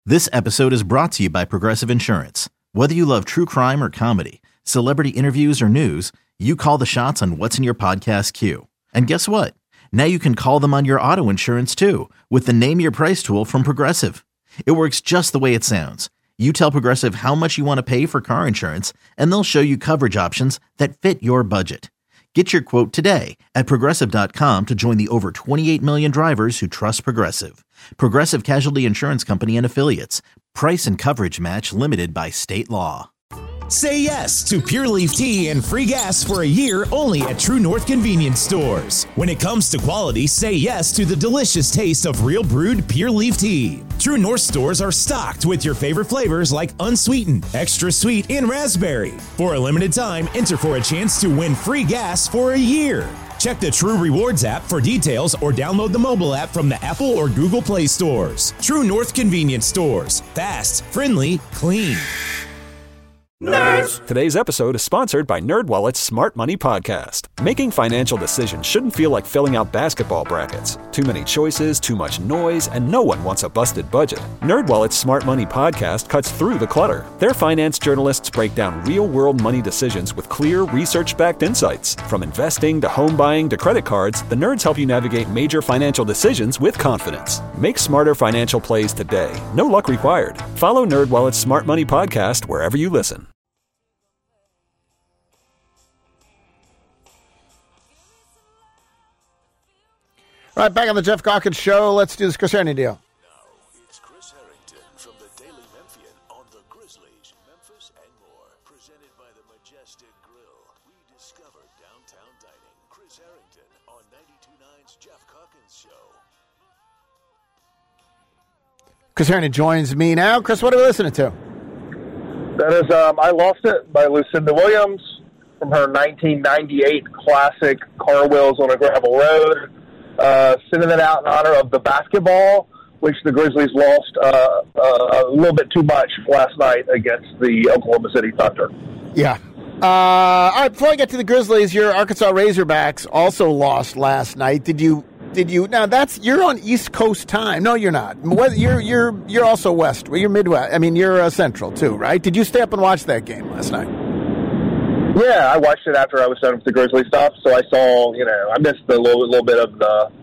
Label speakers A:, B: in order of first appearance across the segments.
A: This episode is brought to you by Progressive Insurance. Whether you love true crime or comedy, celebrity interviews or news, you call the shots on what's in your podcast queue. And guess what? Now you can call them on your auto insurance too with the Name Your Price tool from Progressive. It works just the way it sounds. You tell Progressive how much you want to pay for car insurance, and they'll show you coverage options that fit your budget. Get your quote today at Progressive.com to join the over 28 million drivers who trust Progressive. Progressive Casualty Insurance Company and Affiliates. Price and coverage match limited by state law.
B: Say yes to Pure Leaf Tea and free gas for a year only at True North Convenience Stores. When it comes to quality, say yes to the delicious taste of real brewed Pure Leaf Tea. True North stores are stocked with your favorite flavors like unsweetened, extra sweet, and raspberry. For a limited time, enter for a chance to win free gas for a year. Check the True Rewards app for details or download the mobile app from the Apple or Google Play stores. True North Convenience Stores. Fast, friendly, clean.
C: Nerds!
D: Today's episode is sponsored by NerdWallet's Smart Money Podcast. Making financial decisions shouldn't feel like filling out basketball brackets. Too many choices, too much noise, and no one wants a busted budget. NerdWallet's Smart Money Podcast cuts through the clutter. Their finance journalists break down real-world money decisions with clear, research-backed insights. From investing to home buying to credit cards, the nerds help you navigate major financial decisions with confidence. Make smarter financial plays today. No luck required. Follow NerdWallet's Smart Money Podcast wherever you listen.
E: All right, back on the Jeff Calkins Show. Let's do this Chris Herrington deal.
F: Now, it's Chris Herrington from the Daily Memphian on the Grizzlies, Memphis, and more. Presented by the Majestic Grill. Rediscover downtown dining. Chris Herrington on 92.9's Jeff Calkins Show.
E: Chris Herrington joins me now. Chris, what are we listening to?
G: That is I Lost It by Lucinda Williams from her 1998 classic Car Wheels on a Gravel Road. Sending it out in honor of the basketball, which the Grizzlies lost a little bit too much last night against the Oklahoma City Thunder.
E: Yeah. All right, before I get to the Grizzlies, your Arkansas Razorbacks also lost last night. Did you now you're on East Coast time. No, you're not. You're also West. You're Midwest. I mean, you're Central too, right? Did you stay up and watch that game last night?
G: Yeah, I watched it after I was done with the Grizzly stuff, so I saw, I missed a little bit of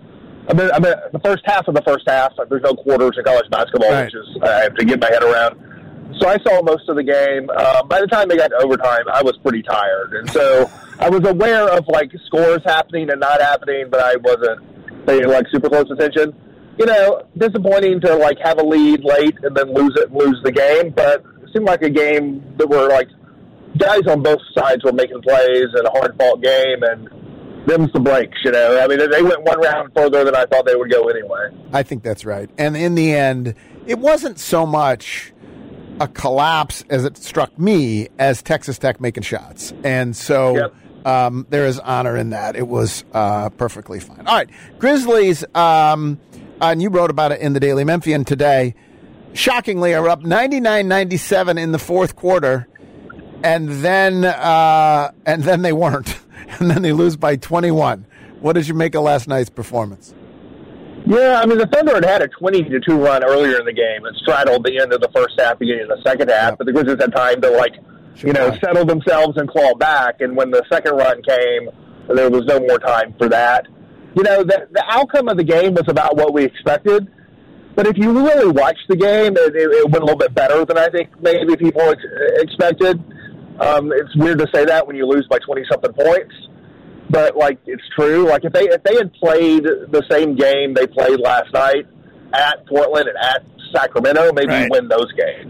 G: the first half of the first half. There's no quarters in college basketball,
E: right,
G: which is, I have to get my head around. So I saw most of the game. By the time they got to overtime, I was pretty tired. And so I was aware of, scores happening and not happening, but I wasn't paying, super close attention. Disappointing to, have a lead late and then lose the game, but it seemed like a game that were, guys on both sides were making plays and a hard-fought game, and them's the breaks, I mean, they went one round further than I thought they would go anyway.
E: I think that's right. And in the end, it wasn't so much a collapse as it struck me as Texas Tech making shots. And so there is honor in that. It was perfectly fine. All right, Grizzlies, and you wrote about it in the Daily Memphian today, shockingly are up 99-97 in the fourth quarter. And then they weren't. And then they lose by 21. What did you make of last night's performance?
G: Yeah, I mean, the Thunder had a 20-2 run earlier in the game and straddled the end of the first half, beginning of the second half. Yep. But the Grizzlies had time to, settle themselves and claw back. And when the second run came, there was no more time for that. The outcome of the game was about what we expected. But if you really watch the game, it went a little bit better than I think maybe people expected. It's weird to say that when you lose by 20-something points, but it's true. If they had played the same game they played last night at Portland and at Sacramento, maybe win those games.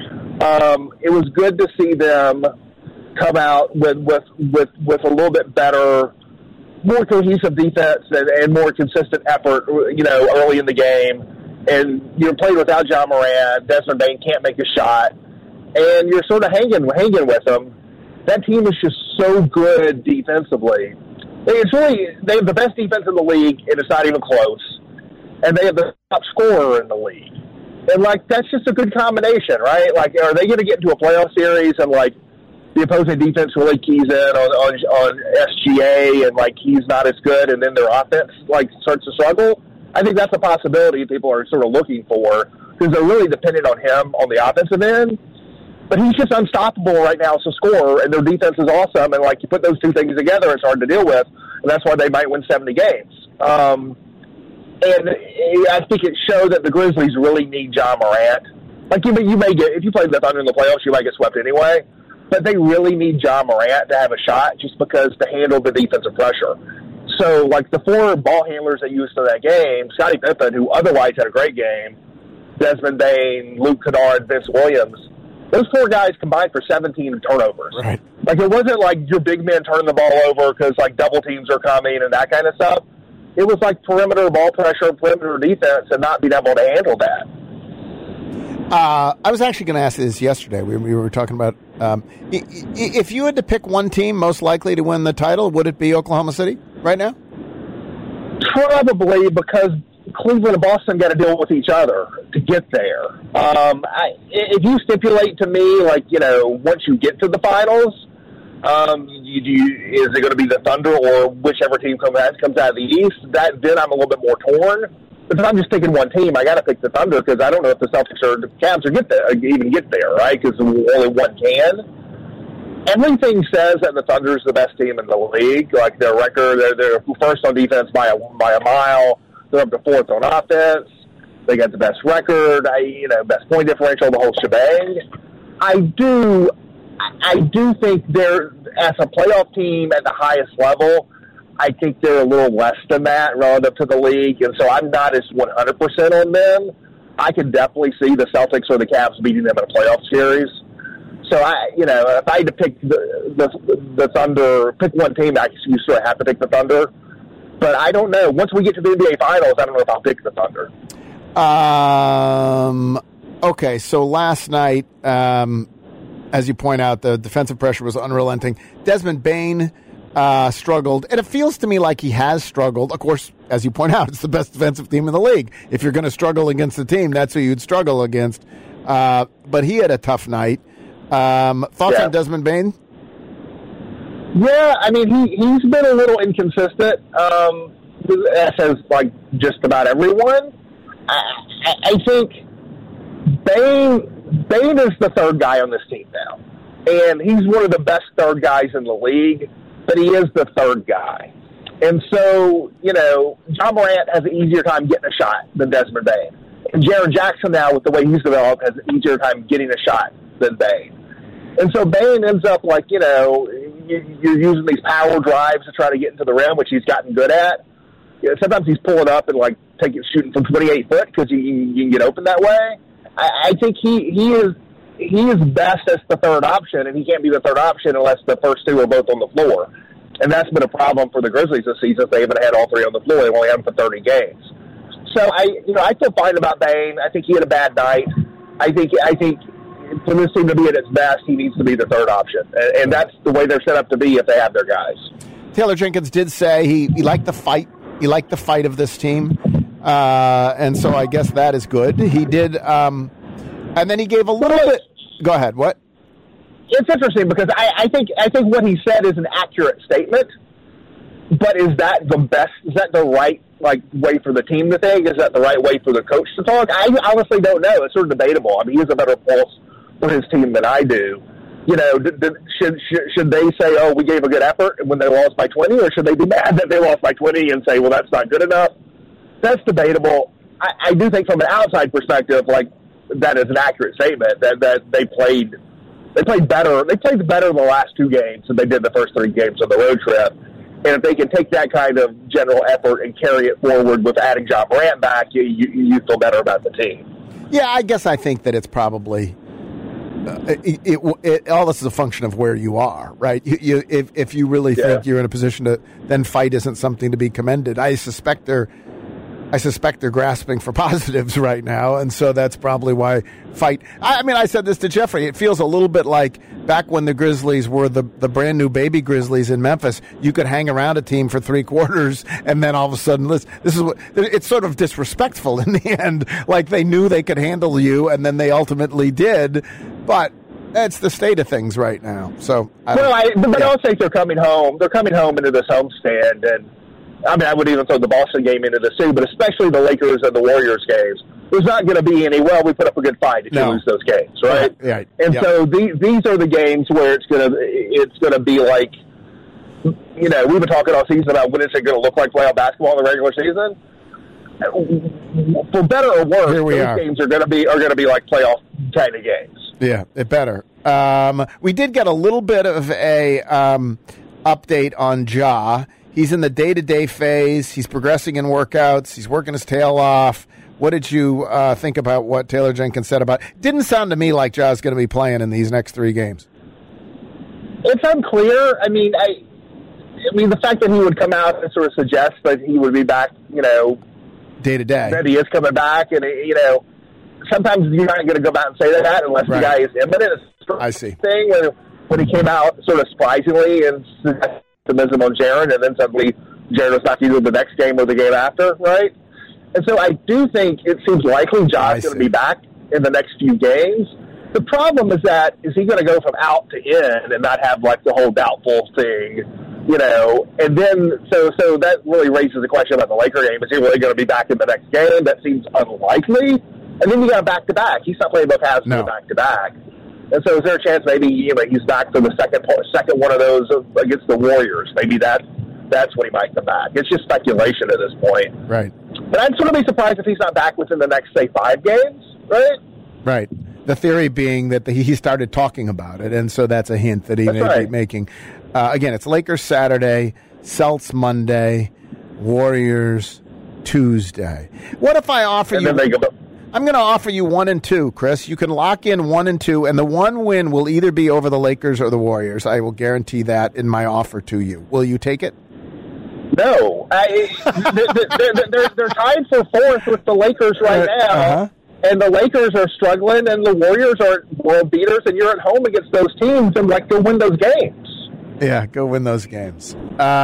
G: It was good to see them come out with a little bit better, more cohesive defense and more consistent effort. Early in the game, and you're playing without John Moran. Desmond Bane can't make a shot. And you're sort of hanging with them. That team is just so good defensively. They have the best defense in the league, and it's not even close. And they have the top scorer in the league. And, that's just a good combination, right? Are they going to get into a playoff series and, the opposing defense really keys in on SGA and, he's not as good, and then their offense, starts to struggle? I think that's a possibility people are sort of looking for. because they're really dependent on him on the offensive end. But he's just unstoppable right now as a scorer, and their defense is awesome. And, you put those two things together, it's hard to deal with, and that's why they might win 70 games. And I think it showed that the Grizzlies really need Ja Morant. You may get, if you play the Thunder in the playoffs, you might get swept anyway. But they really need Ja Morant to have a shot just because to handle the defensive pressure. So, the 4 ball handlers they used in that game, Scottie Pippen, who otherwise had a great game, Desmond Bane, Luke Kennard, Vince Williams, those 4 guys combined for 17 turnovers.
E: Right.
G: It wasn't your big men turning the ball over because, double teams are coming and that kind of stuff. It was perimeter ball pressure, perimeter defense, and not being able to handle that.
E: I was actually going to ask this yesterday. We were talking about if you had to pick one team most likely to win the title, would it be Oklahoma City right now?
G: Probably, because Cleveland and Boston got to deal with each other to get there. If you stipulate to me, once you get to the finals, is it going to be the Thunder or whichever team comes out of the East? Then I'm a little bit more torn. But if I'm just picking one team, I got to pick the Thunder because I don't know if the Celtics or the Cavs even get there, right? Because only one can. Everything says that the Thunder is the best team in the league. Their record, they're first on defense by a mile. They're up to 4th on offense. They got the best record. Best point differential, the whole shebang. I do think they're, as a playoff team at the highest level, I think they're a little less than that relative to the league, and so I'm not as 100% on them. I can definitely see the Celtics or the Cavs beating them in a playoff series. So if I had to pick the Thunder, pick one team, you sort of have to pick the Thunder. But I don't know. Once we get to the NBA Finals, I don't know if I'll pick the Thunder.
E: Okay, so last night, as you point out, the defensive pressure was unrelenting. Desmond Bane struggled, and it feels to me like he has struggled. Of course, as you point out, it's the best defensive team in the league. If you're going to struggle against the team, that's who you'd struggle against. But he had a tough night. Thoughts on Desmond Bane?
G: Yeah, he's been a little inconsistent, as just about everyone. I think Bane is the third guy on this team now, and he's one of the best third guys in the league, but he is the third guy. And so, Ja Morant has an easier time getting a shot than Desmond Bane. And Jaren Jackson now, with the way he's developed, has an easier time getting a shot than Bane. And so Bane ends up you're using these power drives to try to get into the rim, which he's gotten good at. Sometimes he's pulling up and shooting from 28 foot because you can get open that way. I think he is best as the third option, and he can't be the third option unless the first two are both on the floor. And that's been a problem for the Grizzlies this season. They haven't had all three on the floor. They've only had them for 30 games. So I feel fine about Bane. I think he had a bad night. I think for this team to be at its best, he needs to be the third option, and that's the way they're set up to be if they have their guys.
E: Taylor Jenkins did say he liked the fight. He liked the fight of this team, and so I guess that is good. He did, and then he gave a little bit. Go ahead. What?
G: It's interesting because I think what he said is an accurate statement, but is that the best? Is that the right way for the team to think? Is that the right way for the coach to talk? I honestly don't know. It's sort of debatable. He has a better pulse for his team than I do. Should they say, "Oh, we gave a good effort" when they lost by 20, or should they be mad that they lost by 20 and say, "Well, that's not good enough"? That's debatable. I do think from an outside perspective, that is an accurate statement that they played better. They played better in the last two games than they did the first three games of the road trip. And if they can take that kind of general effort and carry it forward with adding Ja Morant back, you feel better about the team.
E: Yeah, I guess I think that it's probably all this is a function of where you are, right? If you really think you're in a position to then fight isn't something to be commended. I suspect they're grasping for positives right now, and so that's probably why fight. I said this to Jeffrey. It feels a little bit like back when the Grizzlies were the brand new baby Grizzlies in Memphis. You could hang around a team for 3 quarters, and then all of a sudden, this is what it's sort of disrespectful in the end. Like they knew they could handle you, and then they ultimately did. But that's the state of things right now. So,
G: I don't think they're coming home. They're coming home into this homestand, and I would even throw the Boston game into this too, but especially the Lakers and the Warriors games. there's not going to be any, well, we put up a good fight if you lose those games, right?
E: Yeah.
G: And so these are the games where it's going to be like, you know, we've been talking all season about what is it going to look like playoff basketball in the regular season. For better or worse, those games are going to be like playoff kind of games.
E: Yeah, it better. We did get a little bit of a update on Ja. He's in the day-to-day phase. He's progressing in workouts. He's working his tail off. What did you think about what Taylor Jenkins said about it? Didn't sound to me like Ja's going to be playing in these next 3 games.
G: It's unclear. I mean, the fact that he would come out and sort of suggest that he would be back, you know,
E: day-to-day,
G: that he is coming back, and, you know, sometimes you're not going to go out and say that unless the guy is imminent.
E: I see.
G: Thing when he came out sort of surprisingly and optimism on Jaren, and then suddenly Jaren was not either the next game or the game after, right? And so I do think it seems likely Ja's going to be back in the next few games. The problem is he going to go from out to in and not have like the whole doubtful thing, you know? And then so that really raises the question about the Laker game. Is he really going to be back in the next game? That seems unlikely. And then you got back-to-back. He's not playing both halves back-to-back. And so is there a chance maybe he's back for the second one of those against the Warriors? Maybe that's when he might come back. It's just speculation at this point.
E: Right.
G: But I'd sort of be surprised if he's not back within the next, say, 5 games, right?
E: Right. The theory being that he started talking about it, and so that's a hint that he may be making. Again, it's Lakers Saturday, Celts Monday, Warriors Tuesday. What if I offer you... I'm going to offer you 1 and 2, Chris. You can lock in 1 and 2, and the one win will either be over the Lakers or the Warriors. I will guarantee that in my offer to you. Will you take it?
G: No. They're tied for 4th with the Lakers right now, and the Lakers are struggling, and the Warriors are world beaters, and you're at home against those teams, and go win those games.
E: Yeah, go win those games.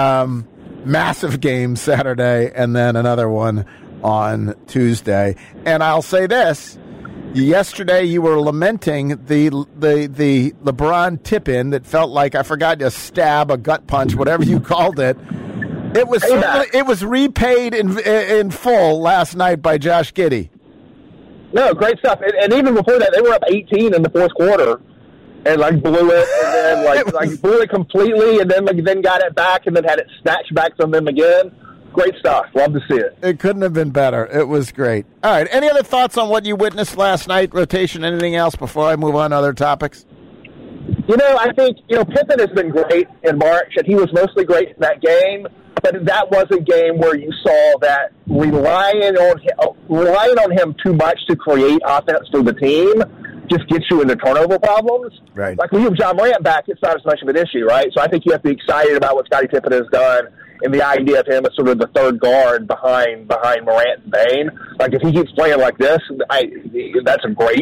E: Massive game Saturday, and then another one on Tuesday. And I'll say this, yesterday you were lamenting the LeBron tip-in that felt like, I forgot to stab, a gut punch, whatever you called it. It was repaid in full last night by Josh Giddey.
G: No, great stuff. And even before that, they were up 18 in the 4th quarter and blew it, and then blew it completely, and then got it back, and then had it snatched back from them again. Great stuff. Love to see it.
E: It couldn't have been better. It was great. All right. Any other thoughts on what you witnessed last night? Rotation, anything else before I move on to other topics?
G: You know, I think, Pippen has been great in March, and he was mostly great in that game. But that was a game where you saw that relying on him too much to create offense for the team just gets you into turnover problems.
E: Right.
G: Like when you have John Morant back, it's not as much of an issue, right? So I think you have to be excited about what Scottie Pippen has done and the idea of him as sort of the third guard behind Morant and Bane. Like if he keeps playing like this, that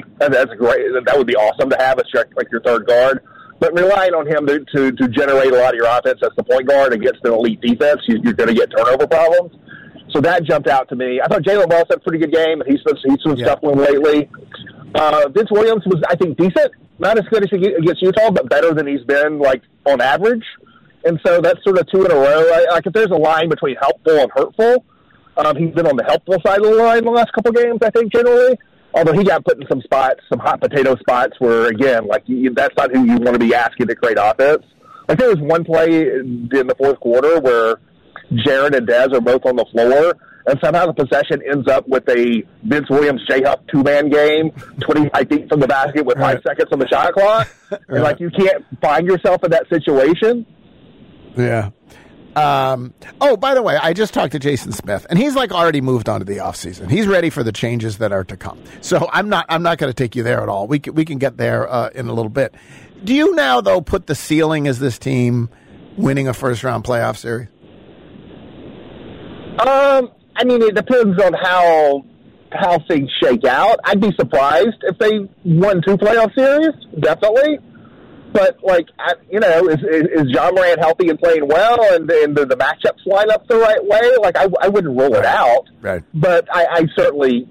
G: would be awesome to have as your third guard. But relying on him to generate a lot of your offense as the point guard against an elite defense, you're going to get turnover problems. So that jumped out to me. I thought Jaylen Brown had a pretty good game, and he's been scuffling lately. Vince Williams was, I think, decent. Not as good as against Utah, but better than he's been, on average. And so that's sort of 2 in a row. If there's a line between helpful and hurtful, he's been on the helpful side of the line the last couple games, I think, generally. Although he got put in some spots, some hot potato spots where, again, that's not who you want to be asking to create offense. There was one play in the 4th quarter where Jaren and Dez are both on the floor, and somehow the possession ends up with a Vince Williams J-Huff 2-man game, 25 feet from the basket with 5 seconds on the shot clock. And, you can't find yourself in that situation.
E: Yeah. By the way, I just talked to Jason Smith, and he's already moved on to the offseason. He's ready for the changes that are to come. So I'm not going to take you there at all. We can get there in a little bit. Do you now, though, put the ceiling as this team winning a first-round playoff series?
G: It depends on how things shake out. I'd be surprised if they won 2 playoff series, definitely. But, is John Morant healthy and playing well, and the matchups line up the right way? I wouldn't rule it out.
E: Right.
G: But I certainly,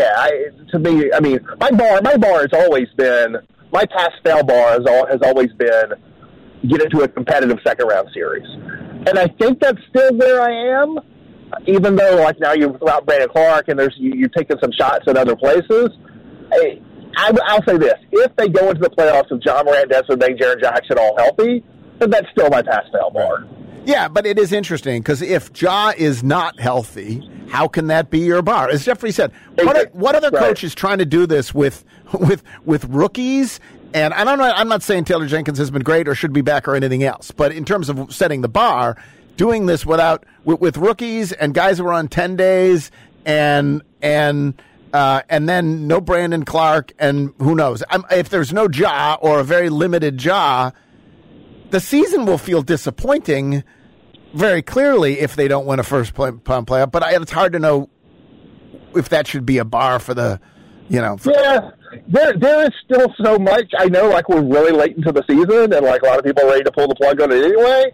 G: my bar has always been, my pass-fail bar has always been get into a competitive second-round series. And I think that's still where I am. even though like now you're without Brandon Clark and you're taking some shots at other places, I'll say this: if they go into the playoffs with John Morant, Desmond Bain, Jaren Jackson all healthy, then that's still my pass-fail bar.
E: Yeah, but it is interesting because if Ja is not healthy, how can that be your bar? As Jeffrey said, what other coach is trying to do this with rookies? And I don't know. I'm not saying Taylor Jenkins has been great or should be back or anything else, but in terms of setting the bar, doing this with rookies and guys who are on 10 days and then no Brandon Clark and who knows if there's no Ja or a very limited Ja, the season will feel disappointing very clearly if they don't win a first playoff. But it's hard to know if that should be a bar for the, Yeah, there is still so much. I know, like, we're really late into the season, and like a lot of people are ready to pull the plug on it anyway.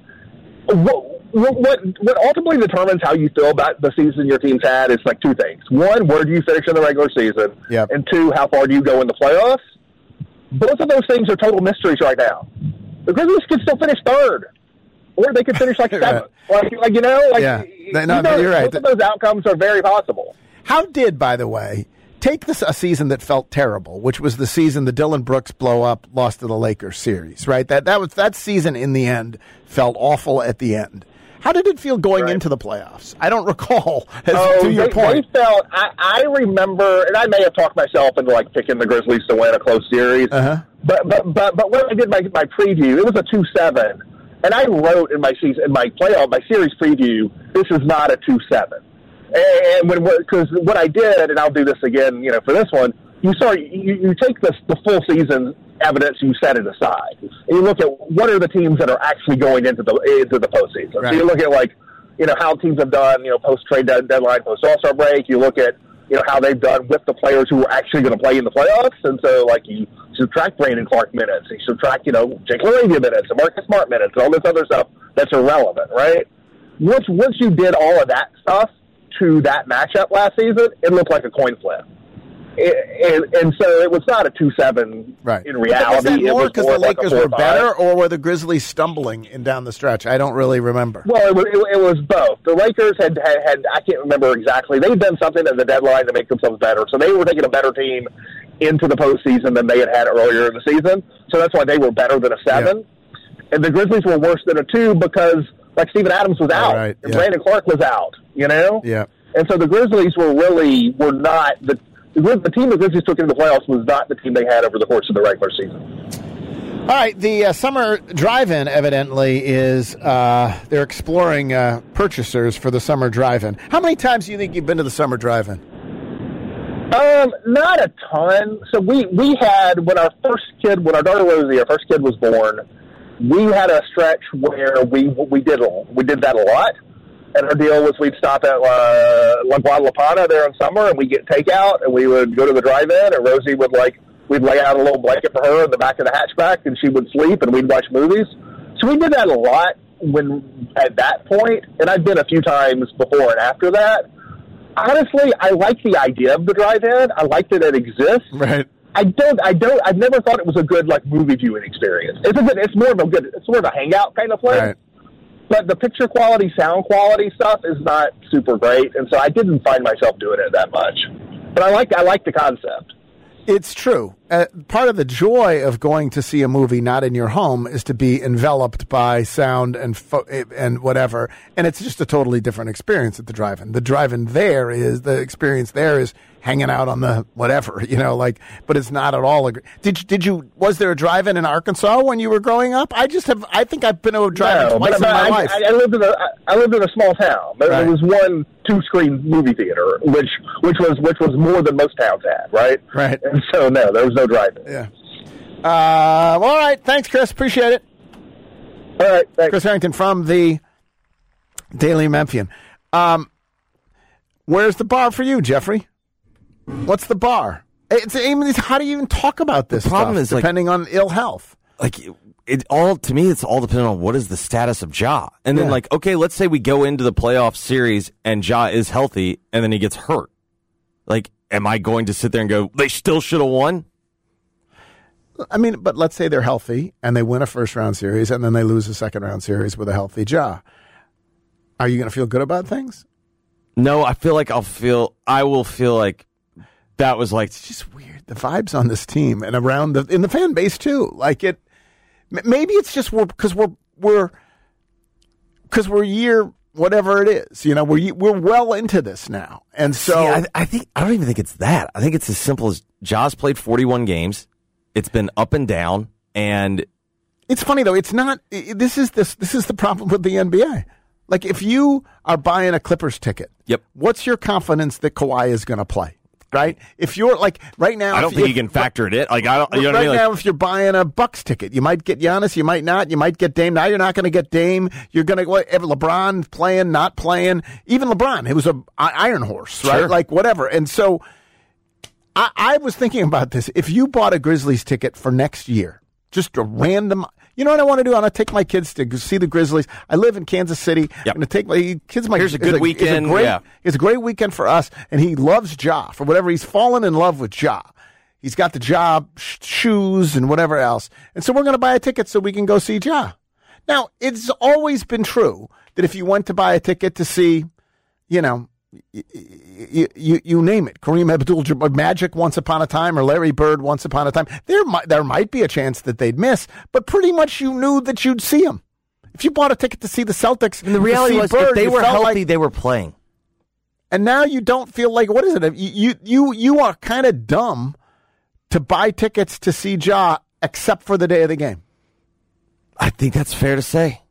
E: What ultimately determines how you feel about the season your team's had is like two things. One, where do you finish in the regular season? Yep. And two, how far do you go in the playoffs? Both of those things are total mysteries right now. The Grizzlies could still finish third, or they could finish like seventh. Right.
G: You're right. Both of those outcomes are very possible.
E: How did, by the way, take a season that felt terrible, which was the season the Dillon Brooks blow up, lost to the Lakers series, right? That season in the end felt awful at the end. How did it feel going into the playoffs? I don't recall. To your point,
G: they felt. I remember, and I may have talked myself into like picking the Grizzlies to win a close series. Uh-huh. But when I did my preview, it was a 2-7, and I wrote in my series preview, this is not a 2-7. And because what I did, and I'll do this again, for this one, you take the full season evidence, you set it aside, and you look at what are the teams that are actually going into the postseason. Right. So you look at how teams have done, post trade deadline, post All-Star break. You look at how they've done with the players who are actually going to play in the playoffs, and so like you subtract Brandon Clark minutes, you subtract Jake LaRavia minutes, and Marcus Smart minutes, and all this other stuff that's irrelevant, right? Once you did all of that stuff to that matchup last season, it looked like a coin flip. And so it was not a 2-7 right. In reality.
E: Was that more because the Lakers were better, or were the Grizzlies stumbling down the stretch? I don't really remember.
G: Well, it was both. The Lakers had I can't remember exactly. They'd done something at the deadline to make themselves better. So they were taking a better team into the postseason than they had earlier in the season. So that's why they were better than a 7. Yeah. And the Grizzlies were worse than a 2 because like Steven Adams was out and Brandon Clark was out, Yeah. And so the Grizzlies were not the team the Grizzlies took into the playoffs was not the team they had over the course of the regular season.
E: All right, the summer drive-in evidently is they're exploring purchasers for the summer drive-in. How many times do you think you've been to the summer drive-in?
G: Not a ton. So we had when our daughter Rosie, our first kid was born, we had a stretch where we did that a lot. And our deal was we'd stop at La Guadalupana there in summer, and we'd get takeout, and we would go to the drive-in, and Rosie would we'd lay out a little blanket for her in the back of the hatchback, and she would sleep, and we'd watch movies. So we did that a lot at that point, and I've been a few times before and after that. Honestly, I like the idea of the drive-in. I like that it exists.
E: Right.
G: I've never thought it was a good movie viewing experience. It's more of a hangout kind of place. Right. But the picture quality, sound quality stuff is not super great, and so I didn't find myself doing it that much. But I like the concept.
E: It's true. Part of the joy of going to see a movie not in your home is to be enveloped by sound and whatever, and it's just a totally different experience at the drive-in. The drive-in the experience there is hanging out on the whatever, but it's not at all. Was there a drive-in in Arkansas when you were growing up? I think I've been to a drive-in twice in my life.
G: I lived in a small town. There was one 2-screen movie theater, which was more than most towns had, right?
E: Right.
G: And so no, there was no drive-in.
E: Yeah. All right. Thanks, Chris. Appreciate it.
G: All right. Thanks.
E: Chris Harrington from the Daily Memphian. Where's the bar for you, Jeffrey? What's the bar? How do you even talk about this? The problem is depending on ill health.
C: It's all dependent on what is the status of Ja. And then okay, let's say we go into the playoff series and Ja is healthy and then he gets hurt. Am I going to sit there and go, they still should have won?
E: I mean, but let's say they're healthy and they win a first-round series and then they lose a second-round series with a healthy Ja. Are you going to feel good about things?
C: No, I feel like I will feel like that was like,
E: it's just weird. The vibes on this team and around in the fan base too. Like maybe it's just because we're year whatever it is. You know, we're well into this now, and so
C: I don't even think it's that. I think it's as simple as Ja's played 41 games. It's been up and down, and
E: it's funny though. It's not. This is the problem with the NBA. Like, if you are buying a Clippers ticket,
C: yep.
E: What's your confidence that Kawhi is going to play? Right? If you're like right now,
C: I don't think you can factor it in. Like, I don't. You know
E: right
C: what I mean?
E: Now, if you're buying a Bucks ticket, you might get Giannis, you might not. You might get Dame. Now you're not going to get Dame. You're going to LeBron playing, not playing. Even LeBron, it was a iron horse, right?
C: Sure.
E: Like whatever. And so, I was thinking about this. If you bought a Grizzlies ticket for next year, just a random. You know what I want to do? I want to take my kids to see the Grizzlies. I live in Kansas City.
C: Yep.
E: I'm going to take my kids.
C: Here's a good weekend.
E: It's a great weekend for us. And he loves Ja. For whatever, he's fallen in love with Ja. He's got the Ja shoes and whatever else. And so we're going to buy a ticket so we can go see Ja. Now, it's always been true that if you went to buy a ticket to see, you know, you name it, Kareem Abdul-Jabbar, Magic once upon a time, or Larry Bird once upon a time, there might be a chance that they'd miss, but pretty much you knew that you'd see them. If you bought a ticket to see the Celtics,
C: and the reality was,
E: Bird,
C: if they were healthy,
E: like,
C: they were playing.
E: And now you don't feel like, what is it? You are kind of dumb to buy tickets to see Ja, except for the day of the game.
C: I think that's fair to say.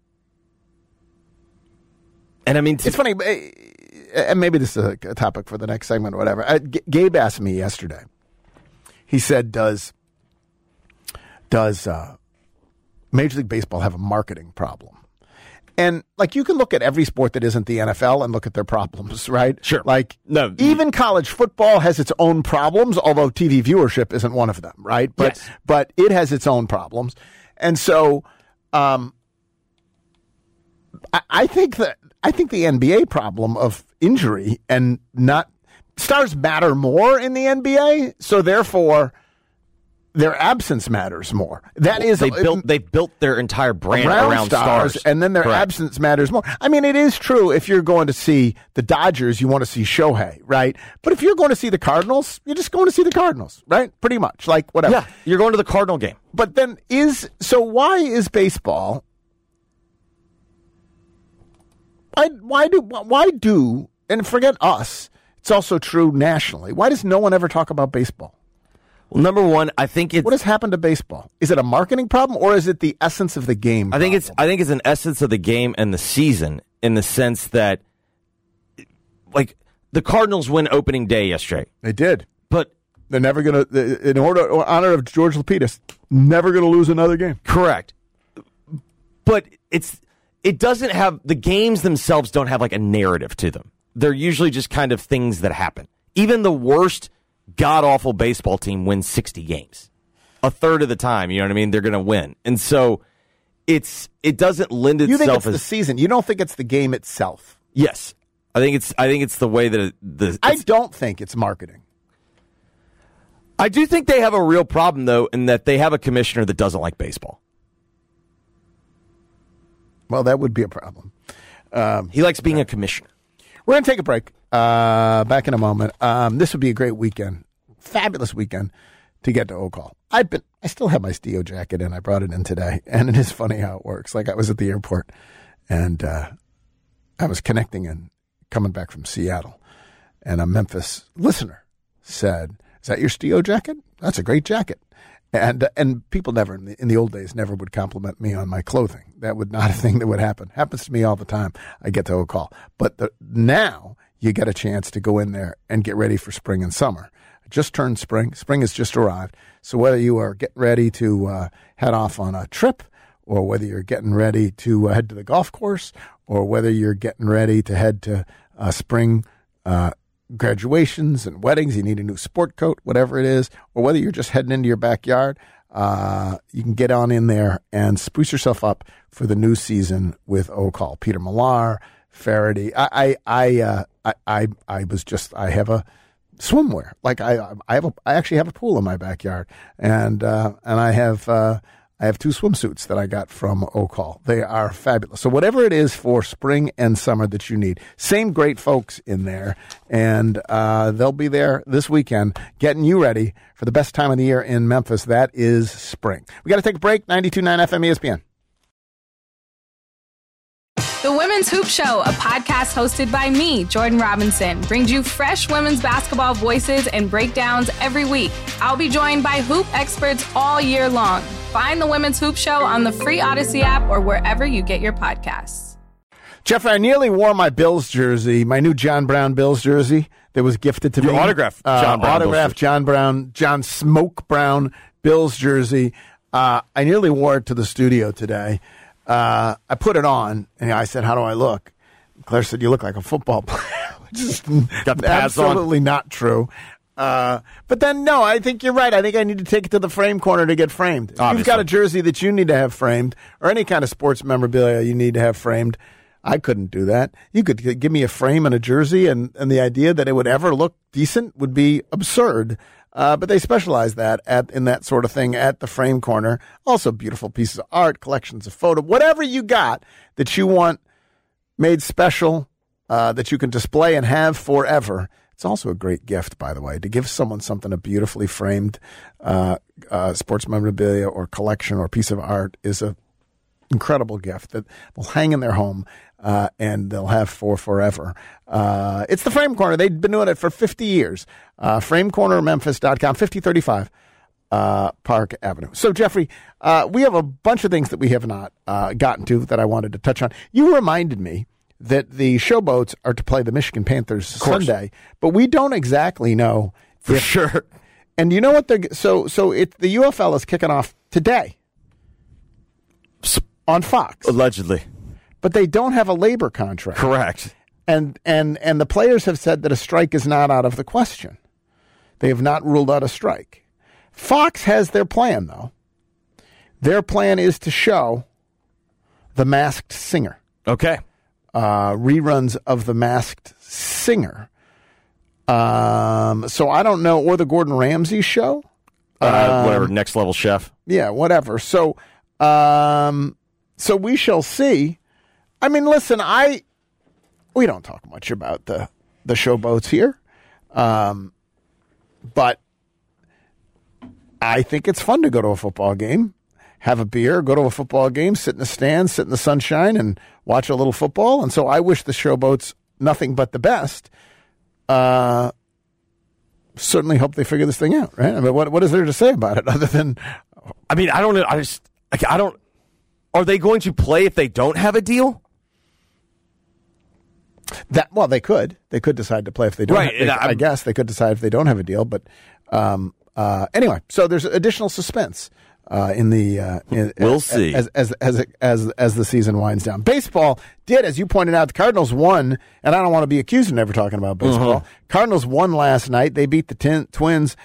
C: And I mean,
E: it's funny. And maybe this is a topic for the next segment or whatever. Gabe asked me yesterday. He said, does Major League Baseball have a marketing problem? And, like, you can look at every sport that isn't the NFL and look at their problems, right?
C: Sure.
E: Like,
C: no,
E: even college football has its own problems, although TV viewership isn't one of them, right? But,
C: yes.
E: But it has its own problems. And so I think the NBA problem of injury and not stars matter more in the NBA, so therefore their absence matters more. That is,
C: they built their entire brand around stars,
E: and then their
C: Correct.
E: absence matters more. I mean, it is true. If you're going to see the Dodgers, you want to see Shohei, right? But if you're going to see the Cardinals, you're just going to see the Cardinals, right? Pretty much, like whatever.
C: Yeah, you're going to the Cardinal game.
E: But then why is baseball? Why do and forget us? It's also true nationally. Why does no one ever talk about baseball?
C: Well, number one, I think
E: what has happened to baseball? Is it a marketing problem or is it the essence of the game?
C: I think it's an essence of the game and the season, in the sense that, like, the Cardinals win opening day yesterday.
E: They did,
C: but
E: they're never going to. In honor of George Lapidus, never going to lose another game.
C: Correct, but it doesn't have, the games themselves don't have like a narrative to them. They're usually just kind of things that happen. Even the worst god-awful baseball team wins 60 games. A third of the time, you know what I mean? They're going to win. And so it doesn't lend itself.
E: You think it's the season. You don't think it's the game itself.
C: Yes. I think it's the way that
E: I don't think it's marketing.
C: I do think they have a real problem, though, in that they have a commissioner that doesn't like baseball.
E: Well, that would be a problem.
C: He likes being a commissioner.
E: We're going to take a break. Back in a moment. This would be a great weekend, fabulous weekend to get to Oak Hall. I still have my Stio jacket in. I brought it in today, and it is funny how it works. Like, I was at the airport, and I was connecting and coming back from Seattle, and a Memphis listener said, "Is that your Stio jacket? That's a great jacket." And people never, in the old days, never would compliment me on my clothing. That would not a thing that would happen. Happens to me all the time. I get to Oak Hall. But now you get a chance to go in there and get ready for spring and summer. It just turned spring. Spring has just arrived. So whether you are getting ready to head off on a trip, or whether you're getting ready to head to the golf course, or whether you're getting ready to head to spring graduations and weddings, you need a new sport coat, whatever it is, or whether you're just heading into your backyard, you can get on in there and spruce yourself up for the new season with Oak Hall. Peter Millar, Faraday. I have a swimwear. Like I actually have a pool in my backyard, and I have I have 2 swimsuits that I got from O'Call. They are fabulous. So whatever it is for spring and summer that you need, same great folks in there, and they'll be there this weekend getting you ready for the best time of the year in Memphis. That is spring. We got to take a break. 92.9 FM ESPN.
H: The Women's Hoop Show, a podcast hosted by me, Jordan Robinson, brings you fresh women's basketball voices and breakdowns every week. I'll be joined by hoop experts all year long. Find the Women's Hoop Show on the free Odyssey app or wherever you get your podcasts.
E: Jeffrey, I nearly wore my Bills jersey, my new John Brown Bills jersey that was gifted to me.
C: Autographed John Brown.
E: Autographed John Smoke Brown Bills jersey. I nearly wore it to the studio today. I put it on, and I said, "How do I look?" Claire said, "You look like a football player," which is
C: got the pads
E: absolutely not true. But then, no, I think you're right. I think I need to take it to the frame corner to get framed. If you've got a jersey that you need to have framed, or any kind of sports memorabilia you need to have framed, I couldn't do that. You could give me a frame and a jersey, and the idea that it would ever look decent would be absurd. But they specialize in that sort of thing at the frame corner. Also beautiful pieces of art, collections of photo, whatever you got that you want made special, that you can display and have forever. It's also a great gift, by the way, to give someone something, a beautifully framed sports memorabilia or collection or piece of art is a incredible gift that will hang in their home and they'll have for forever. It's the Frame Corner. They've been doing it for 50 years. FrameCornerMemphis.com, 5035 Park Avenue. So, Jeffrey, we have a bunch of things that we have not gotten to that I wanted to touch on. You reminded me that the Showboats are to play the Michigan Panthers Sunday, but we don't exactly know
C: for sure.
E: And you know what? The UFL is kicking off today on Fox,
C: allegedly,
E: but they don't have a labor contract.
C: Correct.
E: And the players have said that a strike is not out of the question. They have not ruled out a strike. Fox has their plan, though. Their plan is to show The Masked Singer.
C: Okay.
E: Reruns of The Masked Singer. So I don't know, or the Gordon Ramsay show.
C: Whatever, Next Level Chef.
E: Yeah, whatever. So we shall see. I mean, listen, we don't talk much about the Showboats here, but I think it's fun to go to a football game, have a beer, go to a football game, sit in the stands, sit in the sunshine, and watch a little football. And so I wish the Showboats nothing but the best. Certainly hope they figure this thing out, right? I mean, what is there to say about it other than?
C: I mean, I don't know. I don't. Are they going to play if they don't have a deal?
E: They could. They could decide to play if they don't. Right. I guess they could decide if they don't have a deal. But anyway, so there's additional suspense in the.
C: We'll see
E: as the season winds down. Baseball did, as you pointed out, the Cardinals won, and I don't want to be accused of never talking about baseball. Mm-hmm. Cardinals won last night. They beat the Twins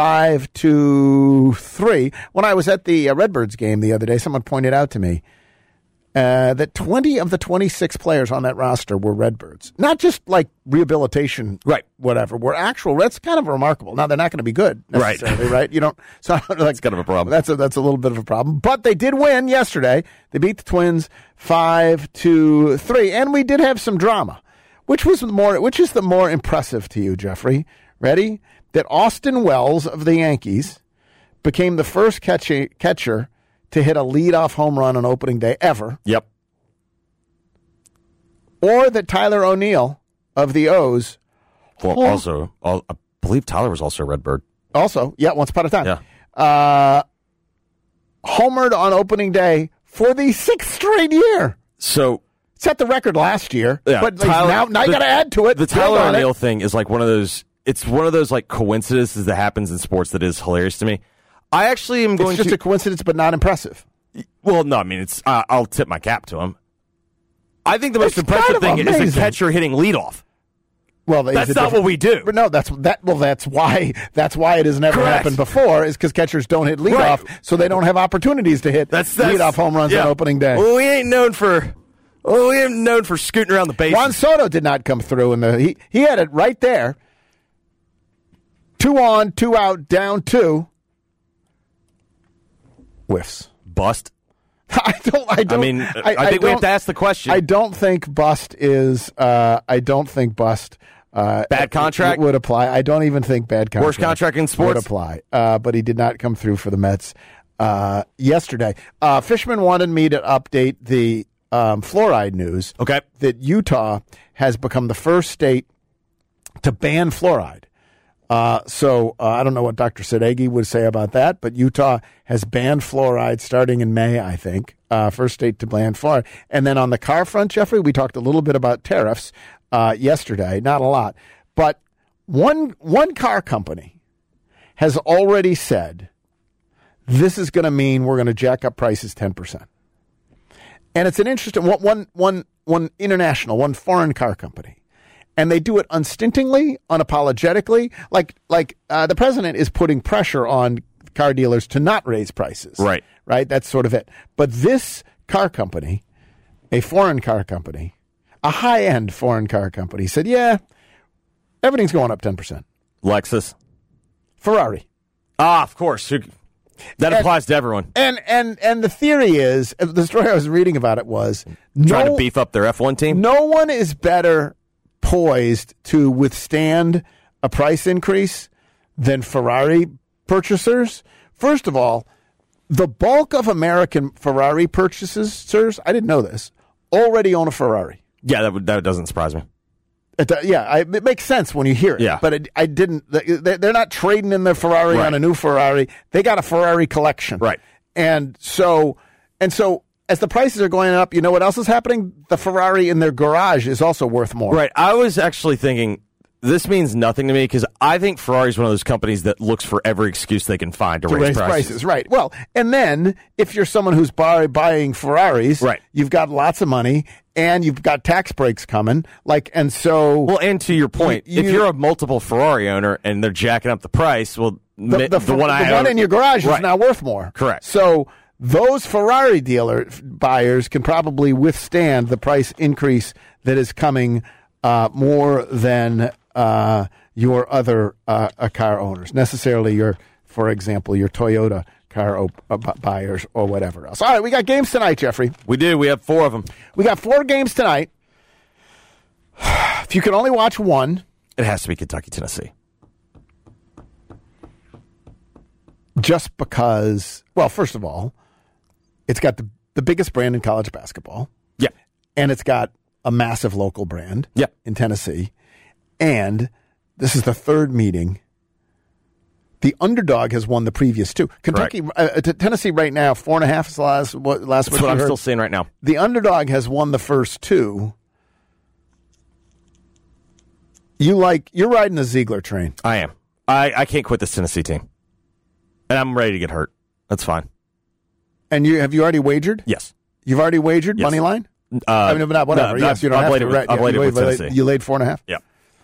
E: 5-3. When I was at the Redbirds game the other day, someone pointed out to me that 20 of the 26 players on that roster were Redbirds. Not just like rehabilitation,
C: right?
E: Whatever. Were actual Reds. Kind of remarkable. Now they're not going to be good necessarily, right? You don't. So
C: that's kind of a problem.
E: That's a little bit of a problem. But they did win yesterday. They beat the Twins 5-3, and we did have some drama. Which is the more impressive to you, Jeffrey? Ready? That Austin Wells of the Yankees became the first catcher to hit a leadoff home run on opening day ever.
C: Yep.
E: Or that Tyler O'Neill of the O's.
C: Well, also, I believe Tyler was also a Redbird.
E: Also, yeah, once upon a time.
C: Yeah.
E: Homered on opening day for the 6th straight year.
C: So
E: set the record last year,
C: yeah,
E: but now you got to add to it.
C: The Tyler O'Neill thing is like one of those. It's one of those like coincidences that happens in sports that is hilarious to me. I actually am going to.
E: It's just a coincidence, but not impressive.
C: Well, no, I mean it's. I'll tip my cap to him. I think the most impressive thing is a catcher hitting leadoff.
E: Well,
C: that's not what we do.
E: But no, that's why it has never happened before. Is because catchers don't hit leadoff, so they don't have opportunities to hit leadoff home runs on opening day.
C: Well, we ain't known for scooting around the bases.
E: Juan Soto did not come through he had it right there. 2 on, 2 out, down 2. Whiffs.
C: bust?
E: I
C: think we have to ask the question.
E: I don't think bust is. I don't think bust.
C: Bad contract
E: would apply. I don't even think bad contract.
C: Worst contract in sports
E: would apply. But he did not come through for the Mets yesterday. Fishman wanted me to update the fluoride news.
C: Okay,
E: that Utah has become the first state to ban fluoride. So I don't know what Dr. Sadeghi would say about that, but Utah has banned fluoride starting in May, I think. First state to ban fluoride. And then on the car front, Jeffrey, we talked a little bit about tariffs yesterday, not a lot. But one car company has already said this is going to mean we're going to jack up prices 10%. And it's an interesting one international, one foreign car company. And they do it unstintingly, unapologetically. Like the president is putting pressure on car dealers to not raise prices.
C: Right.
E: That's sort of it. But this car company, a foreign car company, a high-end foreign car company, said, yeah, everything's going up 10%.
C: Lexus.
E: Ferrari.
C: Of course. That applies to everyone.
E: And the theory is, the story I was reading about it was...
C: Trying to beef up their F1 team?
E: No one is better poised to withstand a price increase than Ferrari purchasers. First of all, the bulk of American Ferrari purchasers, I didn't know this, already own a Ferrari.
C: Yeah, that doesn't surprise me.
E: It makes sense when you hear it.
C: Yeah.
E: But I didn't. They're not trading in their Ferrari on a new Ferrari. They got a Ferrari collection.
C: Right.
E: And so as the prices are going up, you know what else is happening? The Ferrari in their garage is also worth more.
C: Right. I was actually thinking this means nothing to me because I think Ferrari is one of those companies that looks for every excuse they can find to raise prices.
E: Right. Well, and then if you're someone who's buying Ferraris,
C: right,
E: you've got lots of money and you've got tax breaks coming. And
C: to your point, if you're a multiple Ferrari owner and they're jacking up the price, well, the one
E: in your garage is now worth more.
C: Correct.
E: So those Ferrari buyers can probably withstand the price increase that is coming more than your other car owners, necessarily for example, your Toyota car buyers or whatever else. All right, we got games tonight, Jeffrey.
C: We do. We have 4 of them.
E: We got 4 games tonight. If you can only watch one,
C: it has to be Kentucky, Tennessee.
E: Just because, well, first of all, it's got the biggest brand in college basketball.
C: Yeah.
E: And it's got a massive local brand in Tennessee. And this is the 3rd meeting. The underdog has won the previous 2. Kentucky, Tennessee right now, 4.5 is the last
C: That's what I'm still seeing right now.
E: The underdog has won the first 2. You're riding the Ziegler train.
C: I am. I can't quit this Tennessee team. And I'm ready to get hurt. That's fine.
E: And have you already wagered?
C: Yes.
E: You've already wagered money line? Not whatever.
C: No,
E: yes, you don't have to.
C: I've laid it with Tennessee.
E: You laid 4.5?
C: Yeah.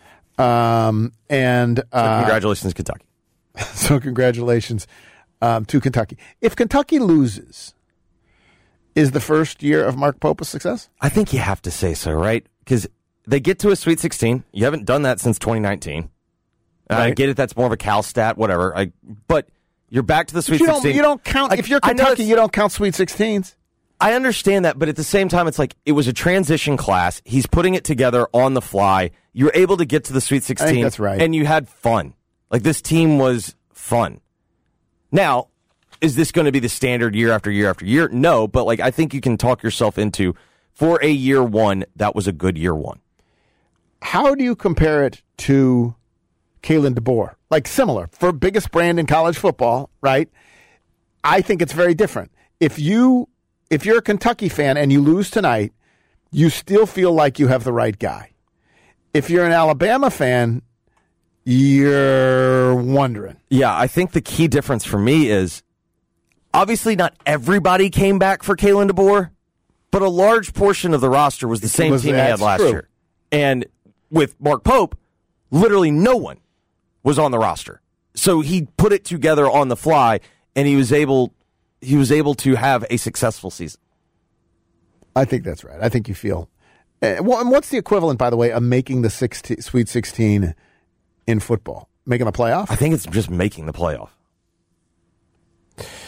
E: Congratulations,
C: Kentucky.
E: So congratulations to Kentucky. If Kentucky loses, is the first year of Mark Pope a success?
C: I think you have to say so, right? Because they get to a Sweet 16. You haven't done that since 2019. Right. I get it. That's more of a Cal stat, whatever. But you're back to the Sweet 16.
E: You don't count. If you're Kentucky, you don't count Sweet 16s.
C: I understand that, but at the same time, it's like it was a transition class. He's putting it together on the fly. You're able to get to the Sweet 16.
E: I think that's right.
C: And you had fun. Like, this team was fun. Now, is this going to be the standard year after year after year? No, but I think you can talk yourself into, for a year 1, that was a good year 1.
E: How do you compare it to Kalen DeBoer? Similar. For biggest brand in college football, right? I think it's very different. If you're a Kentucky fan and you lose tonight, you still feel like you have the right guy. If you're an Alabama fan, you're wondering.
C: Yeah, I think the key difference for me is obviously not everybody came back for Kalen DeBoer, but a large portion of the roster was the same team he had last year. And with Mark Pope, literally no one was on the roster. So he put it together on the fly, and he was able to have a successful season.
E: I think that's right. I think you feel. And what's the equivalent, by the way, of making the Sweet 16 in football? Making the playoff?
C: I think it's just making the playoff.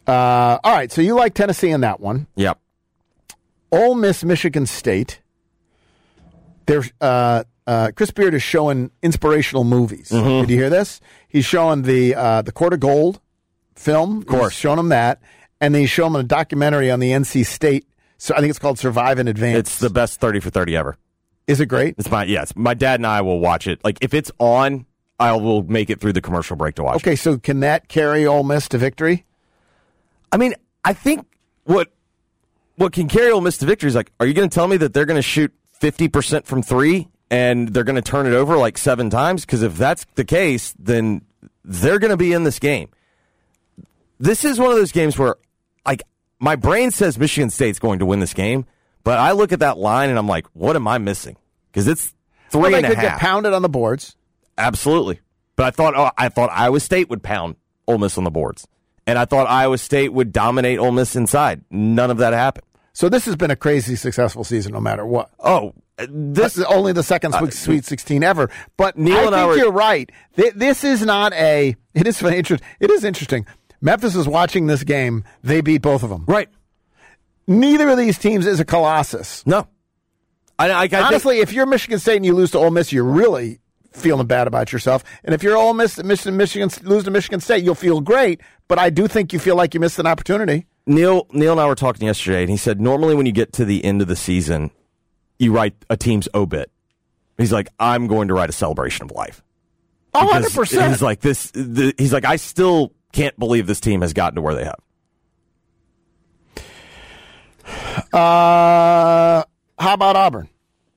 E: All right, so you like Tennessee in that one.
C: Yep.
E: Ole Miss, Michigan State. There's Chris Beard is showing inspirational movies.
C: Mm-hmm.
E: Did you hear this? He's showing the Court of Gold film. Of
C: course.
E: He's showing them that. And then he's showing them a documentary on the NC State. So I think it's called Survive in Advance.
C: It's the best 30 for 30 ever.
E: Is it great?
C: My dad and I will watch it. Like, if it's on, I will make it through the commercial break to watch it.
E: Okay, so can that carry Ole Miss to victory?
C: I mean, I think what can carry Ole Miss to victory is, like, are you going to tell me that they're going to shoot 50% from three and they're going to turn it over like 7 times? Because if that's the case, then they're going to be in this game. This is one of those games where, like, my brain says Michigan State's going to win this game, but I look at that line and I'm like, what am I missing? Because it's 3.5.
E: They could get pounded on the boards.
C: Absolutely. But I thought Iowa State would pound Ole Miss on the boards. And I thought Iowa State would dominate Ole Miss inside. None of that happened.
E: So this has been a crazy successful season no matter what.
C: Oh,
E: this is only the second Sweet 16 ever. But
C: Neil
E: I think you're right. This is not it is interesting. Memphis is watching this game. They beat both of them.
C: Right.
E: Neither of these teams is a colossus.
C: No. I
E: honestly, if you're Michigan State and you lose to Ole Miss, you're really feeling bad about yourself. And if you're Ole Miss, Michigan lose to Michigan State, you'll feel great. But I do think you feel like you missed an opportunity.
C: Neil and I were talking yesterday, and he said normally when you get to the end of the season, you write a team's obit. He's like, I'm going to write a celebration of life.
E: 100%.
C: He's like this. He's like, I still can't believe this team has gotten to where they have.
E: How about Auburn?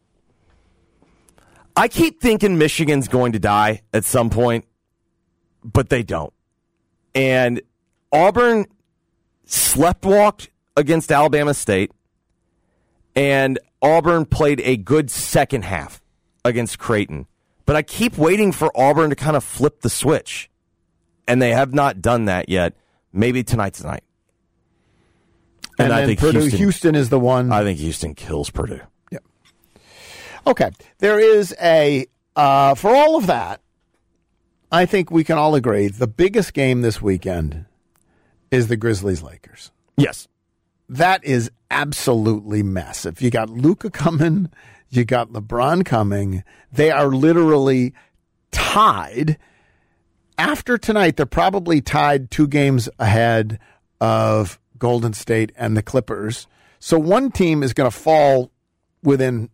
C: I keep thinking Michigan's going to die at some point, but they don't. And Auburn sleptwalked against Alabama State, and Auburn played a good second half against Creighton. But I keep waiting for Auburn to kind of flip the switch, and they have not done that yet. Maybe tonight's the night.
E: And I think Houston is the one.
C: I think Houston kills Purdue.
E: Yep. Okay. There is for all of that, I think we can all agree the biggest game this weekend is the Grizzlies-Lakers.
C: Yes.
E: That is absolutely massive. You got Luka coming. You got LeBron coming. They are literally tied. After tonight, they're probably tied 2 games ahead of Golden State and the Clippers. So one team is going to fall within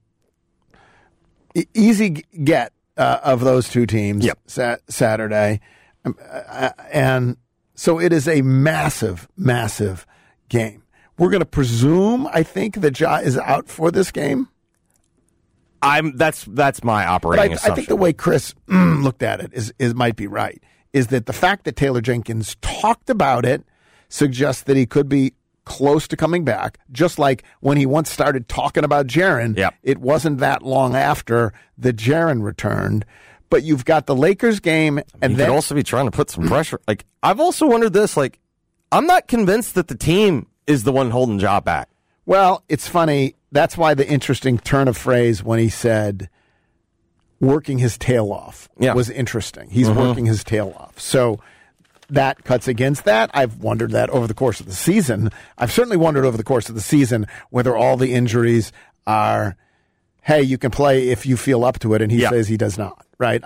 E: easy get of those 2 teams Saturday. And so it is a massive, massive game. We're going to presume, I think, that Ja is out for this game.
C: That's my operating assumption.
E: I think the way Chris looked at it is might be right. Is that the fact that Taylor Jenkins talked about it suggests that he could be close to coming back, just like when he once started talking about Jaren.
C: Yep.
E: It wasn't that long after that Jaren returned. But you've got the Lakers game, and
C: he
E: then
C: could also be trying to put some pressure. Like, I've also wondered this. Like, I'm not convinced that the team is the one holding Ja back.
E: Well, it's funny. That's why the interesting turn of phrase when he said working his tail off was interesting. He's working his tail off. So that cuts against that. I've wondered that over the course of the season. I've certainly wondered over the course of the season whether all the injuries are, hey, you can play if you feel up to it, and he says he does not. Right?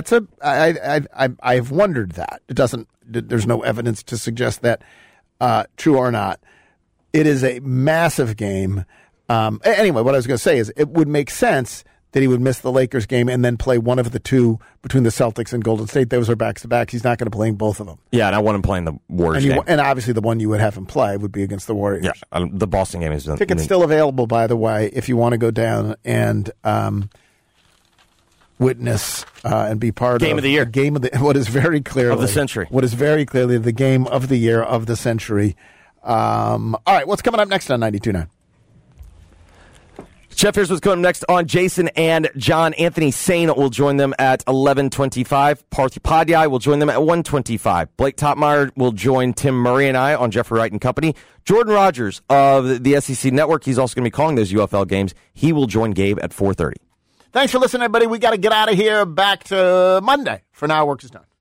E: I've wondered that. There's no evidence to suggest that true or not. It is a massive game. Anyway, what I was going to say is it would make sense that he would miss the Lakers game and then play one of the 2 between the Celtics and Golden State. Those are backs-to-backs. He's not going to play both of them.
C: Yeah, and I want him playing the Warriors game.
E: And obviously the one you would have him play would be against the Warriors.
C: Yeah, the Boston game is...
E: Tickets still available, by the way, if you want to go down and witness and be part
C: game of the year.
E: Game of the what is very clearly...
C: Of the century.
E: What is very clearly the game of the year of the century. All right, what's coming up next on 92.9?
C: Jeff, here's what's coming next on Jason and John. Anthony Sane will join them at 11:25. Parthy Padyai will join them at 1:25. Blake Topmeyer will join Tim Murray and I on Jeffrey Wright and Company. Jordan Rogers of the SEC Network, he's also going to be calling those UFL games. He will join Gabe at 4:30.
E: Thanks for listening, everybody. We got to get out of here. Back to Monday. For now, work is done.